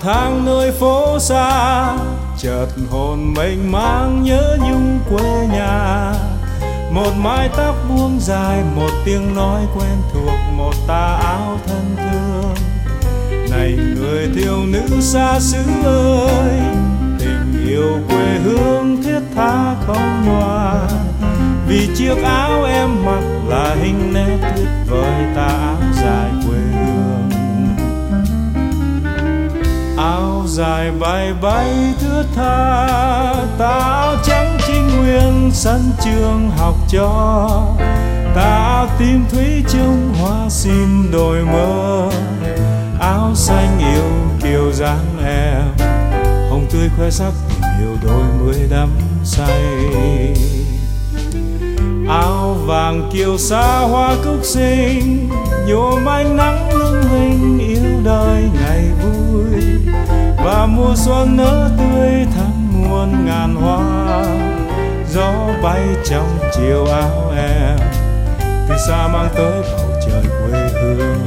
thang nơi phố xa, chợt hồn mênh mang nhớ nhung quê nhà. Một mái tóc buông dài, một tiếng nói quen thuộc, một tà áo thân thương. Này người thiếu nữ xa xứ ơi, tình yêu quê hương thiết tha không nhòa. Vì chiếc áo em mặc là hình nét tuyệt vời, tà áo dài quê hương. Áo dài bay bay thướt tha, tà áo trắng trinh nguyên sân trường học trò. Tà áo tím thủy chung hoa xin đôi mơ. Áo xanh yêu kiều dáng em, hồng tươi khoe sắc tình yêu đôi mươi đắm say. Áo vàng kiều sa hoa cúc xinh, nhuộm ánh nắng lung linh yêu đời ngày vui. Và mùa xuân nở tươi thắm muôn ngàn hoa. Gió bay trong chiều áo em, từ xa mang tới bầu trời quê hương.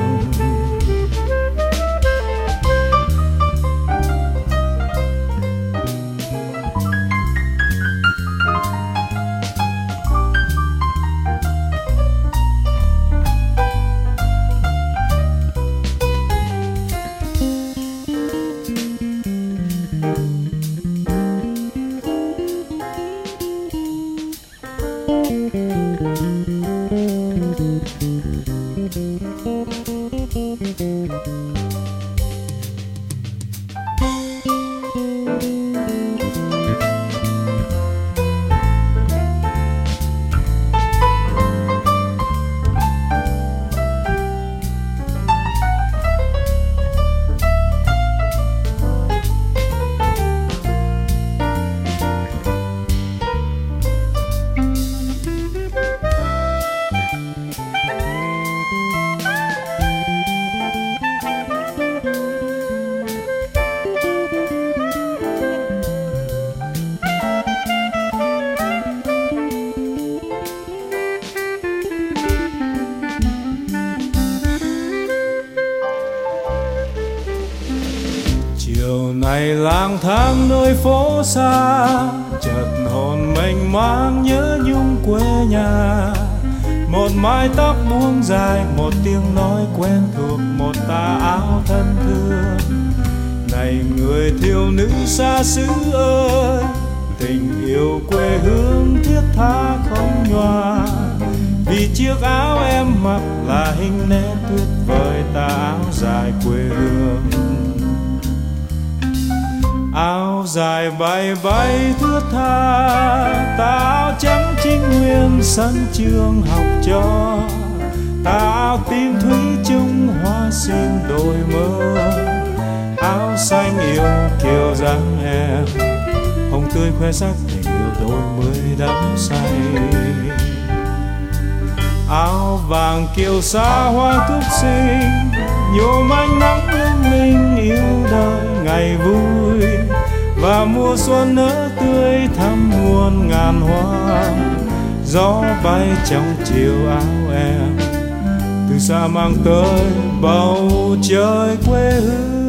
Chiều này lang thang nơi phố xa, chợt hồn mênh mang nhớ nhung quê nhà. Một mái tóc buông dài, một tiếng nói quen thuộc, một tà áo thân thương. Này người thiếu nữ xa xứ ơi, tình yêu quê hương thiết tha không nhòa. Vì chiếc áo em mặc là hình nét tuyệt vời, tà áo dài quê hương. Áo dài bay bay thướt tha, tà áo trắng trinh nguyên sân trường học trò. Tà áo tím thủy chung hoa xin đôi mơ. Áo xanh yêu kiều dáng em, hồng tươi khoe sắc tình yêu đôi mươi đắm say. Áo vàng kiều sa hoa cúc xinh, nhuộm ánh nắng lung linh yêu đời ngày vui. Và mùa xuân nở tươi thắm muôn ngàn hoa. Gió bay trong chiều áo em, từ xa mang tới bầu trời quê hương.